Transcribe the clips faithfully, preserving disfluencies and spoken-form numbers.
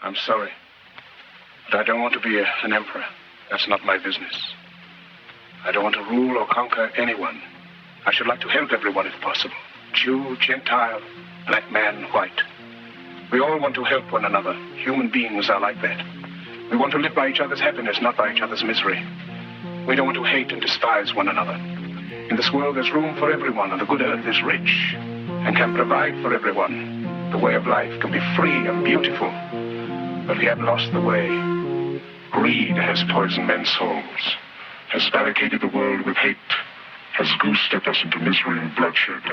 I'm sorry, but I don't want to be a, an emperor. That's not my business. I don't want to rule or conquer anyone. I should like to help everyone if possible. Jew, Gentile, black man, white. We all want to help one another. Human beings are like that. We want to live by each other's happiness, not by each other's misery. We don't want to hate and despise one another. In this world there's room for everyone, and the good earth is rich and can provide for everyone. The way of life can be free and beautiful, but we have lost the way. Greed has poisoned men's souls, has barricaded the world with hate, has goose-stepped us into misery and bloodshed.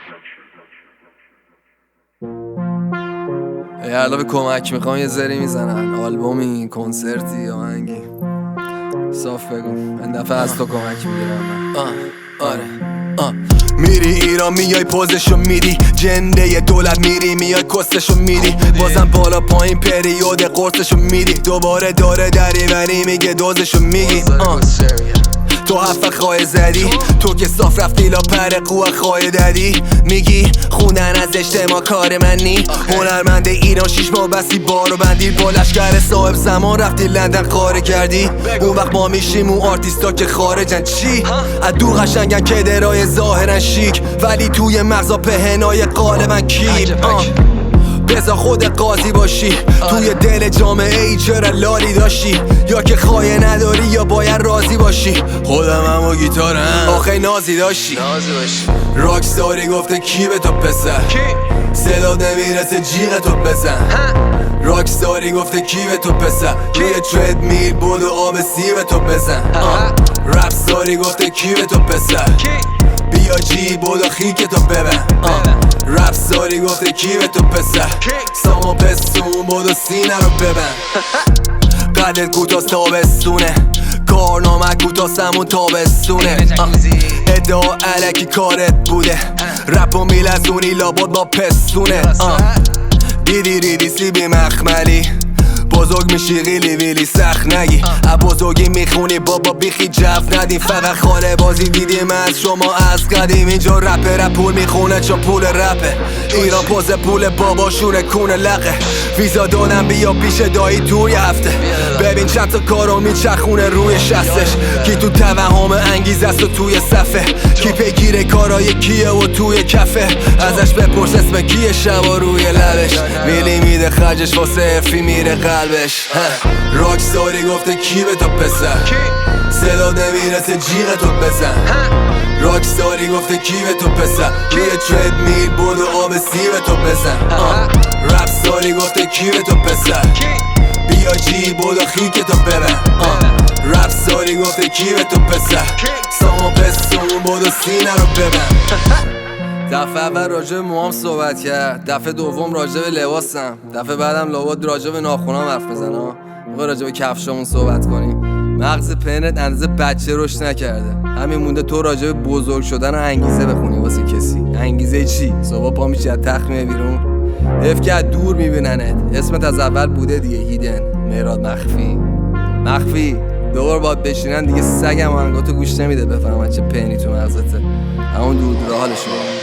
یالا به کمک میخوام یه زری میزنن، آلبومی، کنسرتی، آهنگی. صاف بگو من دفعه از تو کمک میگیرم من. آه آره آه میری ایران میای پوزشو میری، جنده ی دولت میری میای کستشو میری، بازم بالا پایین پریود قرصشو میری، دوباره داره دریوری میگه دوزشو میگی. آه تو هفت خواهی زدی، تو که صاف رفتی لا پر قوه خواهی دادی، میگی خوندن از اجتماع کار منی، هنرمند ایران شیش ماه بسی بارو بندی، با لشکر صاحب زمان رفتی لندن خاره کردی، اون وقت ما میشیم اون آرتیستا که خارجن چی؟ ادو قشنگن که درای ظاهرن شیک، ولی توی مغزا پهنای قالبن کیپ. بذار خود قاضی باشی، توی دل جامعه ای چرا لالی داشتی، یا که خواهی نداری یا باید راضی باشی. خودم هم و گیتارم آخه نازی داشتی، راکستاری گفته کی به تو پسر، صدا نمیرسه جیغ تو بزن. راکستاری گفته کی به تو پسر، روی ترید میل بود و آب سیب تو بزن. رپستاری گفته کی به تو پسر، بیا جی بودو خیک تو ببن. رپ ساری گفته کی به تو پسر، سامو پستون بودو سینه رو ببن. قدت کوتاست تابستونه، کارنامه کوتاست همون تابستونه. ادعا علکی کارت بوده، رپ و میلزونی لابد با پستونه. دیدی ریدی سیبی مخملی، بزرگ میشی غیلی ویلی سخت نگی، بزرگی میخونی بابا بیخی جف ندی، فقط خاله بازی دیدیم از شما از قدیم. اینجا رپه رپ پول میخونه چون پول رپه، ایران پوز پول باباشونه کونه لقه، ویزا دادم بیا پیش دایی توی هفته، ببین چند تا کارو میچخونه روی شستش، کی تو توهم انگیزه است و توی صفه، کی پیگیره کارای کیه و توی کفه، ازش بپرس اسم کیه شبا روی لبش، میلی میده خرجش واسه افی میره قلبش. راکستاری گفته کی به تو پسر، صدا نمیرسه جیغ تو بزن. راکستاری گفته کی به تو پسر، روی ترید میل بود و آب سیب تو بزن. رپستاری گفته کی به تو پسر، بیا جی بود و خیک تو ببن. رپستاری گفته کی به تو پسر، سامو پستون بود و سینه رو ببن. دفعه اول راجع به موام صحبت کرد، دفعه دوم راجع به لباسم، دفعه بعدم لابد راجع به ناخونام حرف بزنم. موقع راجع به کفشامون صحبت کنیم. مغز پنت اندازه بچه رشد نکرده، همین مونده تو راجع به بزرگ شدن و انگیزه بخونی واسه کسی. انگیزه چی؟ صبح پا میشی از تخت میای بیرون، حیف که از دور میبیننت، اسمت از اول بوده دیگه، هیدن، مهراد مخفی. مخفی دور باید بشینن دیگه، سگم آهنگاتو گوش نمیده بفهمن چه پنی تو مغزته، همون دور دور حالشو.